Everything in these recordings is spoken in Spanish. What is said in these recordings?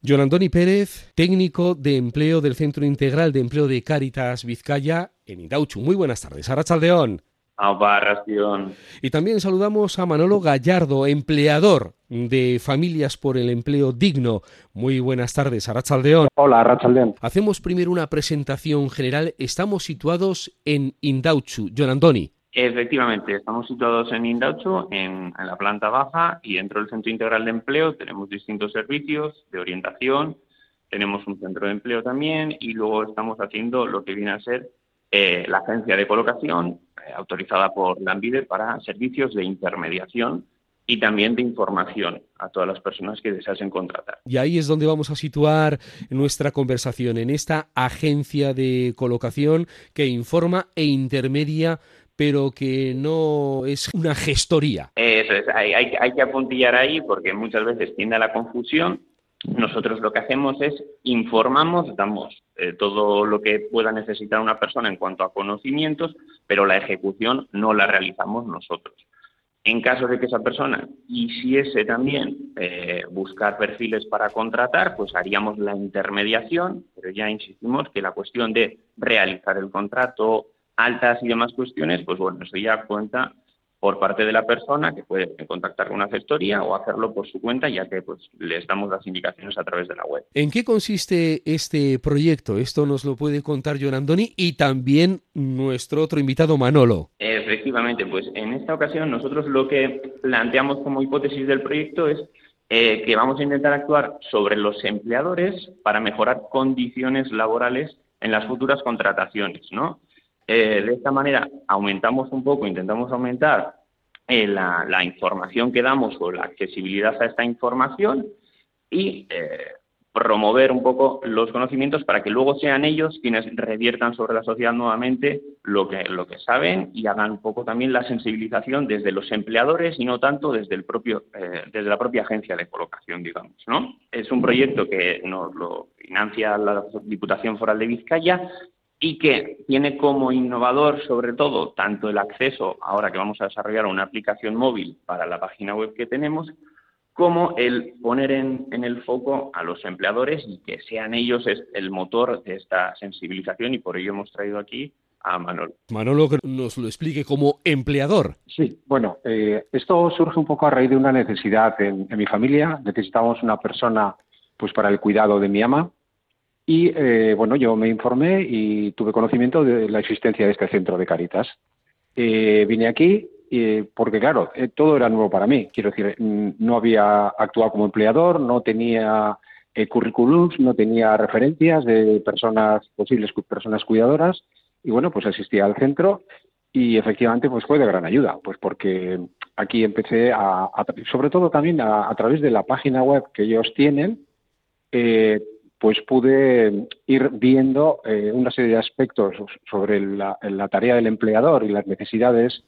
Jon Antoni Pérez, técnico de empleo del Centro Integral de Empleo de Cáritas Vizcaya en Indautxu. Muy buenas tardes, arratsaldeon. Barración. Y también saludamos a Manolo Gallardo, empleador de Familias por el Empleo Digno. Muy buenas tardes, arratsaldeon. Hola, arratsaldeon. Hacemos primero una presentación general. Estamos situados en Indautxu. Jon Antoni. Efectivamente, estamos situados en Indautxu, en la planta baja, y dentro del Centro Integral de Empleo tenemos distintos servicios de orientación, tenemos un centro de empleo también, y luego estamos haciendo lo que viene a ser la agencia de colocación autorizada por Lanbide para servicios de intermediación y también de información a todas las personas que deseasen contratar. Y ahí es donde vamos a situar nuestra conversación, en esta agencia de colocación que informa e intermedia, pero que no es una gestoría. Eso es, hay que apuntillar ahí porque muchas veces tiende a la confusión. Nosotros lo que hacemos es informamos, damos todo lo que pueda necesitar una persona en cuanto a conocimientos, pero la ejecución no la realizamos nosotros. En caso de que esa persona quisiese también buscar perfiles para contratar, pues haríamos la intermediación, pero ya insistimos que la cuestión de realizar el contrato, altas y demás cuestiones, pues bueno, eso ya cuenta por parte de la persona, que puede contactar con una gestoría o hacerlo por su cuenta, ya que pues les damos las indicaciones a través de la web. ¿En qué consiste este proyecto? Esto nos lo puede contar Jon Antoni y también nuestro otro invitado, Manolo. Efectivamente, pues en esta ocasión nosotros lo que planteamos como hipótesis del proyecto es que vamos a intentar actuar sobre los empleadores para mejorar condiciones laborales en las futuras contrataciones, ¿no? De esta manera aumentamos un poco, intentamos aumentar la información que damos o la accesibilidad a esta información y promover un poco los conocimientos para que luego sean ellos quienes reviertan sobre la sociedad nuevamente lo que saben y hagan un poco también la sensibilización desde los empleadores y no tanto desde desde la propia agencia de colocación, digamos, ¿no? Es un proyecto que nos lo financia la Diputación Foral de Vizcaya y que tiene como innovador, sobre todo, tanto el acceso, ahora que vamos a desarrollar una aplicación móvil para la página web que tenemos, como el poner en el foco a los empleadores y que sean ellos el motor de esta sensibilización, y por ello hemos traído aquí a Manolo. Manolo, que nos lo explique como empleador. Sí, bueno, esto surge un poco a raíz de una necesidad en mi familia. Necesitábamos una persona pues para el cuidado de mi ama. Y, bueno, yo me informé y tuve conocimiento de la existencia de este centro de Cáritas. Vine aquí porque, claro, todo era nuevo para mí. Quiero decir, no había actuado como empleador, no tenía currículums, no tenía referencias de posibles personas cuidadoras. Y, bueno, pues asistí al centro y, efectivamente, pues fue de gran ayuda. Pues porque aquí empecé, sobre todo también a través de la página web que ellos tienen, pues pude ir viendo una serie de aspectos sobre la tarea del empleador y las necesidades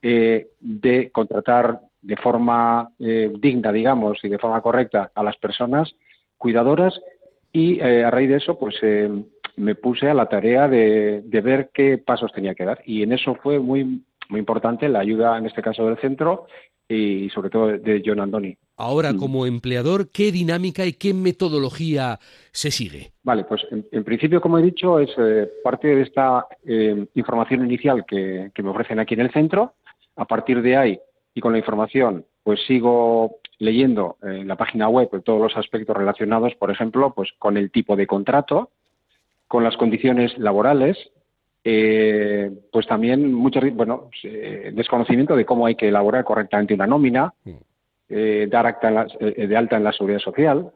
de contratar de forma digna, digamos, y de forma correcta a las personas cuidadoras y a raíz de eso pues me puse a la tarea de ver qué pasos tenía que dar y en eso fue muy, muy importante la ayuda, en este caso del centro y sobre todo de Jon Antoni. Ahora, como empleador, ¿qué dinámica y qué metodología se sigue? Vale, pues en principio, como he dicho, es parte de esta información inicial que me ofrecen aquí en el centro. A partir de ahí, y con la información, pues sigo leyendo en la página web todos los aspectos relacionados, por ejemplo, pues con el tipo de contrato, con las condiciones laborales, pues también desconocimiento de cómo hay que elaborar correctamente una nómina, dar de alta en la Seguridad Social.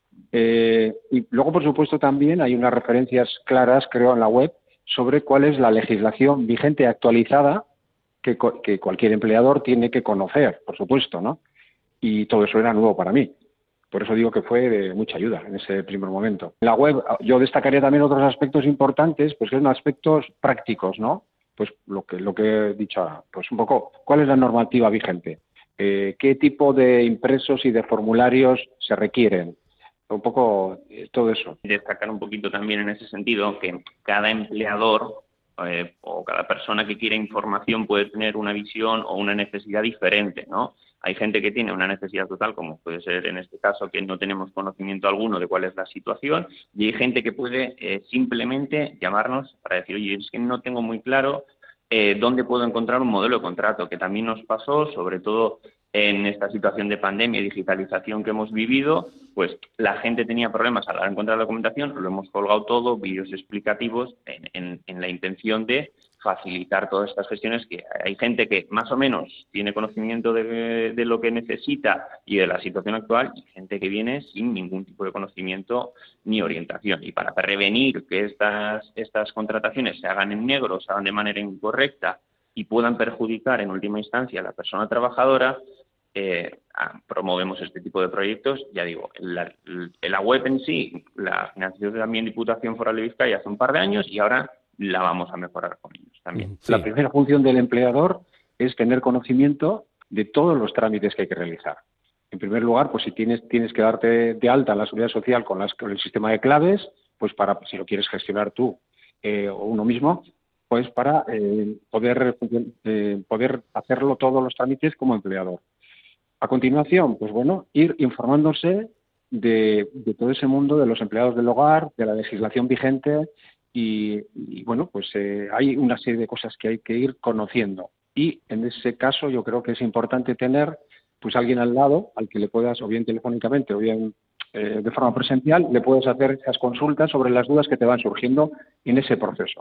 Y luego, por supuesto, también hay unas referencias claras, creo, en la web sobre cuál es la legislación vigente actualizada que cualquier empleador tiene que conocer, por supuesto, ¿no? Y todo eso era nuevo para mí. Por eso digo que fue de mucha ayuda en ese primer momento. En la web yo destacaría también otros aspectos importantes, pues que son aspectos prácticos, ¿no? Pues lo que he dicho, pues un poco, ¿cuál es la normativa vigente? ¿Qué tipo de impresos y de formularios se requieren? Un poco todo eso. Destacar un poquito también en ese sentido que cada empleador o cada persona que quiere información puede tener una visión o una necesidad diferente, ¿no? Hay gente que tiene una necesidad total, como puede ser en este caso, que no tenemos conocimiento alguno de cuál es la situación, y hay gente que puede simplemente llamarnos para decir, oye, es que no tengo muy claro dónde puedo encontrar un modelo de contrato, que también nos pasó, sobre todo en esta situación de pandemia y digitalización que hemos vivido, pues la gente tenía problemas a la hora de encontrar la documentación, lo hemos colgado todo, vídeos explicativos, en la intención de facilitar todas estas gestiones, que hay gente que más o menos tiene conocimiento de lo que necesita y de la situación actual, y gente que viene sin ningún tipo de conocimiento ni orientación. Y para prevenir que estas contrataciones se hagan en negro, se hagan de manera incorrecta y puedan perjudicar en última instancia a la persona trabajadora, promovemos este tipo de proyectos. Ya digo, la web en sí la financió también Diputación Foral de Vizcaya hace un par de años, y ahora la vamos a mejorar con ellos también. Sí. La primera función del empleador es tener conocimiento de todos los trámites que hay que realizar. En primer lugar, pues si tienes que darte de alta en la Seguridad Social con el sistema de claves, pues para, si lo quieres gestionar tú o uno mismo, pues para poder hacerlo todos los trámites como empleador. A continuación, pues bueno, ir informándose de todo ese mundo de los empleados del hogar, de la legislación vigente y bueno, pues hay una serie de cosas que hay que ir conociendo. Y en ese caso yo creo que es importante tener pues alguien al lado al que le puedas, o bien telefónicamente o bien de forma presencial, le puedes hacer esas consultas sobre las dudas que te van surgiendo en ese proceso.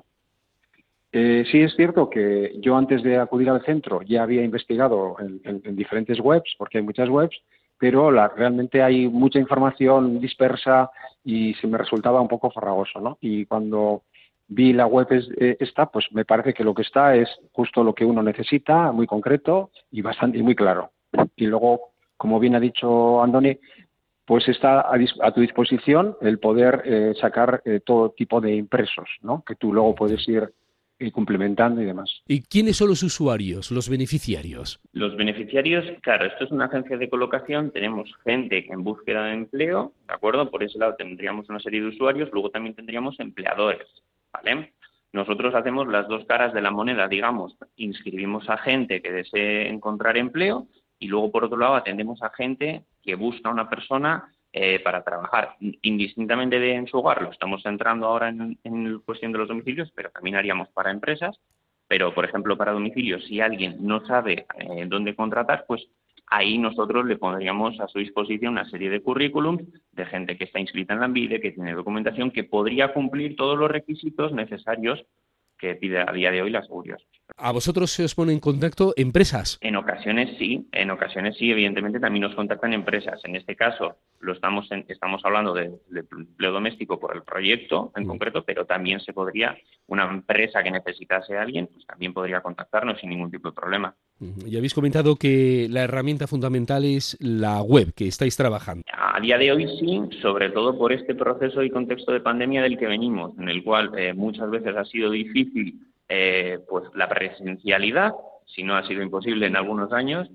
Sí es cierto que yo antes de acudir al centro ya había investigado en diferentes webs, porque hay muchas webs, pero realmente hay mucha información dispersa y se me resultaba un poco farragoso, ¿no? Y cuando vi la web esta, pues me parece que lo que está es justo lo que uno necesita, muy concreto y muy claro. Y luego, como bien ha dicho Andoni, pues está a tu disposición el poder sacar todo tipo de impresos, ¿no? Que tú luego puedes ir complementando y demás. ¿Y quiénes son los usuarios, los beneficiarios? Los beneficiarios, claro, esto es una agencia de colocación, tenemos gente en búsqueda de empleo, ¿de acuerdo? Por ese lado tendríamos una serie de usuarios, luego también tendríamos empleadores, ¿vale? Nosotros hacemos las dos caras de la moneda, digamos, inscribimos a gente que desee encontrar empleo y luego, por otro lado, atendemos a gente que busca una persona para trabajar indistintamente en su hogar. Lo estamos centrando ahora en cuestión de los domicilios, pero también haríamos para empresas. Pero, por ejemplo, para domicilios, si alguien no sabe dónde contratar, pues ahí nosotros le pondríamos a su disposición una serie de currículums de gente que está inscrita en Lanbide, que tiene documentación, que podría cumplir todos los requisitos necesarios que pide a día de hoy la Seguridad Social. ¿A vosotros se os pone en contacto empresas? En ocasiones sí, evidentemente también nos contactan empresas. En este caso estamos hablando del empleo doméstico por el proyecto en concreto, pero también una empresa que necesitase a alguien, pues también podría contactarnos sin ningún tipo de problema. Y habéis comentado que la herramienta fundamental es la web que estáis trabajando. A día de hoy sí, sobre todo por este proceso y contexto de pandemia del que venimos, en el cual muchas veces ha sido difícil pues la presencialidad, si no ha sido imposible en algunos años,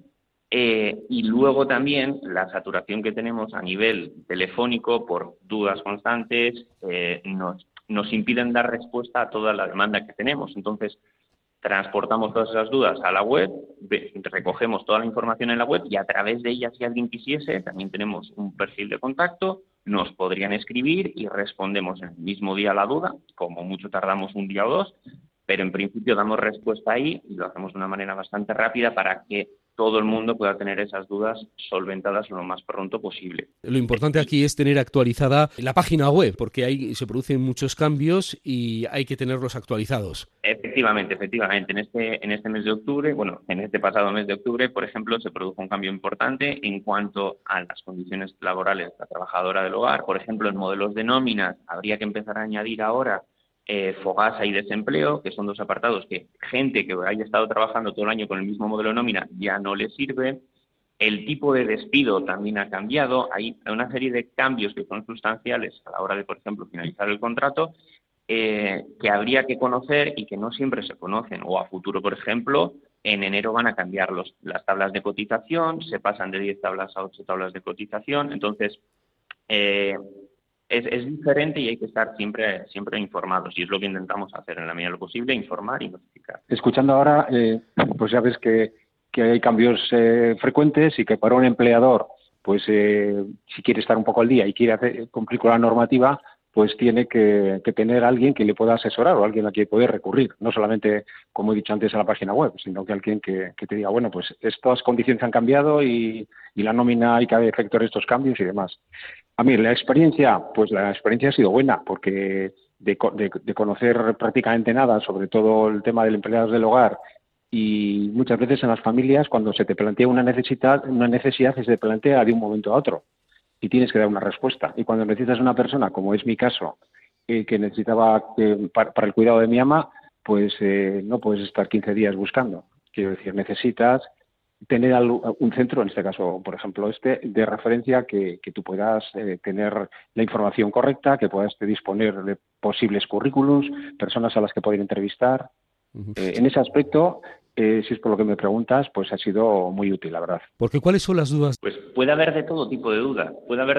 y luego también la saturación que tenemos a nivel telefónico por dudas constantes nos impiden dar respuesta a toda la demanda que tenemos. Entonces, transportamos todas esas dudas a la web, recogemos toda la información en la web y a través de ella, si alguien quisiese, también tenemos un perfil de contacto, nos podrían escribir y respondemos en el mismo día a la duda, como mucho tardamos un día o dos, pero en principio damos respuesta ahí y lo hacemos de una manera bastante rápida para que todo el mundo pueda tener esas dudas solventadas lo más pronto posible. Lo importante aquí es tener actualizada la página web, porque ahí se producen muchos cambios y hay que tenerlos actualizados. Efectivamente. En este mes de octubre, en este pasado mes de octubre, por ejemplo, se produjo un cambio importante en cuanto a las condiciones laborales de la trabajadora del hogar. Por ejemplo, en modelos de nóminas habría que empezar a añadir ahora fogasa y desempleo, que son dos apartados que gente que haya estado trabajando todo el año con el mismo modelo de nómina ya no le sirve. El tipo de despido también ha cambiado. Hay una serie de cambios que son sustanciales a la hora de, por ejemplo, finalizar el contrato, que habría que conocer y que no siempre se conocen. O a futuro, por ejemplo, en enero van a cambiar las tablas de cotización, se pasan de 10 tablas a 8 tablas de cotización. Entonces, es diferente y hay que estar siempre informados, y es lo que intentamos hacer en la medida de lo posible, informar y notificar. Escuchando ahora, pues ya ves que hay cambios frecuentes y que para un empleador, pues si quiere estar un poco al día y quiere cumplir con la normativa, pues tiene que tener alguien que le pueda asesorar o alguien a quien poder recurrir, no solamente, como he dicho antes, a la página web, sino que alguien que te diga, bueno, pues estas condiciones han cambiado y la nómina hay que efectuar estos cambios y demás. A mí la experiencia ha sido buena, porque de conocer prácticamente nada, sobre todo el tema del empleado del hogar, y muchas veces en las familias, cuando se te plantea una necesidad se te plantea de un momento a otro y tienes que dar una respuesta. Y cuando necesitas una persona, como es mi caso, que necesitaba para el cuidado de mi ama, pues no puedes estar 15 días buscando. Quiero decir, necesitas tener un centro, en este caso, por ejemplo, de referencia, que tú puedas tener la información correcta, que puedas disponer de posibles currículums, personas a las que poder entrevistar. En ese aspecto, si es por lo que me preguntas, pues ha sido muy útil, la verdad. Porque ¿cuáles son las dudas? Pues puede haber de todo tipo de dudas,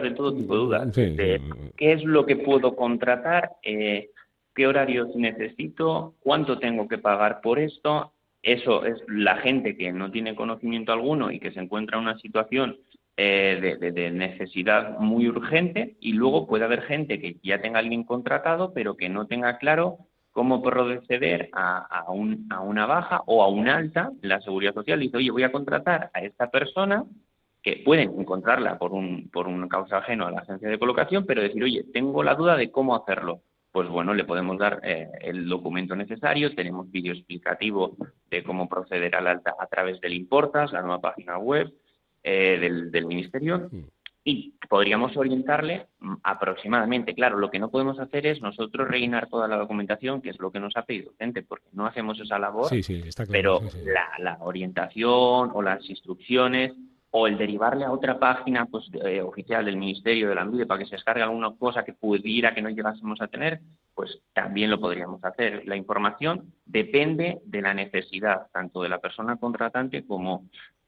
Sí. ¿Qué es lo que puedo contratar? ¿Qué horarios necesito? ¿Cuánto tengo que pagar por esto? Eso es la gente que no tiene conocimiento alguno y que se encuentra en una situación de necesidad muy urgente, y luego puede haber gente que ya tenga a alguien contratado pero que no tenga claro cómo proceder a una baja o a un alta en la Seguridad Social. Dice, oye, voy a contratar a esta persona, que pueden encontrarla por una causa ajena a la agencia de colocación, pero decir, oye, tengo la duda de cómo hacerlo. Pues bueno, le podemos dar el documento necesario, tenemos vídeo explicativo de cómo proceder al alta a través del Importas, la nueva página web del Ministerio, y podríamos orientarle aproximadamente. Claro, lo que no podemos hacer es nosotros rellenar toda la documentación, que es lo que nos ha pedido gente, porque no hacemos esa labor, Sí, está claro. pero Sí. la orientación o las instrucciones o el derivarle a otra página pues oficial del Ministerio de la ANVIDE para que se descargue alguna cosa que pudiera que no llegásemos a tener, pues también lo podríamos hacer. La información depende de la necesidad, tanto de la persona contratante como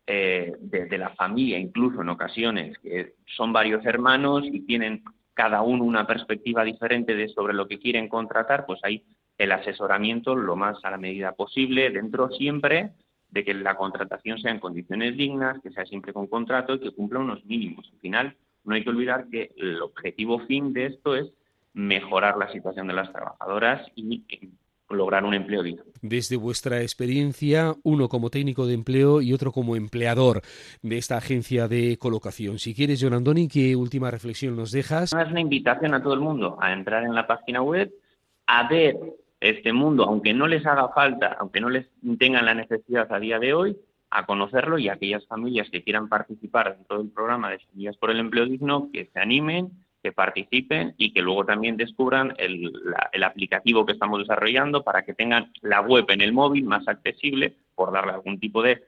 de la familia, incluso en ocasiones, que son varios hermanos y tienen cada uno una perspectiva diferente sobre lo que quieren contratar, pues ahí el asesoramiento lo más a la medida posible, dentro siempre de que la contratación sea en condiciones dignas, que sea siempre con contrato y que cumpla unos mínimos. Al final, no hay que olvidar que el objetivo fin de esto es mejorar la situación de las trabajadoras y lograr un empleo digno. Desde vuestra experiencia, uno como técnico de empleo y otro como empleador de esta agencia de colocación. Si quieres, Jon Andoni, ¿qué última reflexión nos dejas? Es una invitación a todo el mundo a entrar en la página web, a ver este mundo, aunque no les haga falta, aunque no les tengan la necesidad a día de hoy, a conocerlo, y aquellas familias que quieran participar dentro del programa de Semillas por el Empleo Digno, que se animen, que participen y que luego también descubran el aplicativo que estamos desarrollando para que tengan la web en el móvil más accesible, por darle algún tipo de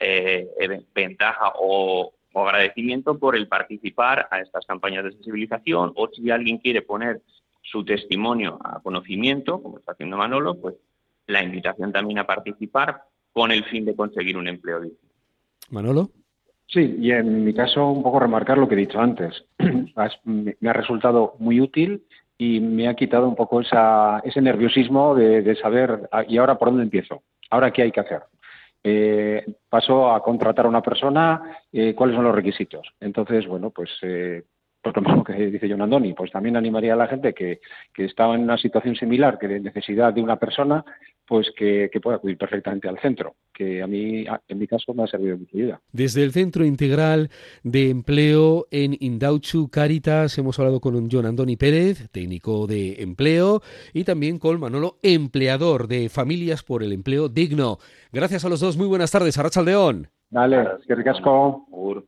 ventaja o agradecimiento por el participar a estas campañas de sensibilización, o si alguien quiere poner su testimonio a conocimiento, como está haciendo Manolo, pues la invitación también a participar con el fin de conseguir un empleo digno. Manolo. Sí, y en mi caso un poco remarcar lo que he dicho antes. Me ha resultado muy útil y me ha quitado un poco ese nerviosismo de saber, ¿y ahora por dónde empiezo? ¿Ahora qué hay que hacer? Paso a contratar a una persona, ¿cuáles son los requisitos? Entonces, bueno, pues lo mismo que dice Jon Andoni, pues también animaría a la gente que estaba en una situación similar, que de necesidad de una persona, pues que pueda acudir perfectamente al centro, que a mí, en mi caso, me ha servido de mucha ayuda. Desde el Centro Integral de Empleo en Indautxu Cáritas hemos hablado con Jon Andoni Pérez, técnico de empleo, y también con Manolo, empleador de Familias por el Empleo Digno. Gracias a los dos, muy buenas tardes, arratsaldeon. Dale, eskerrik asko.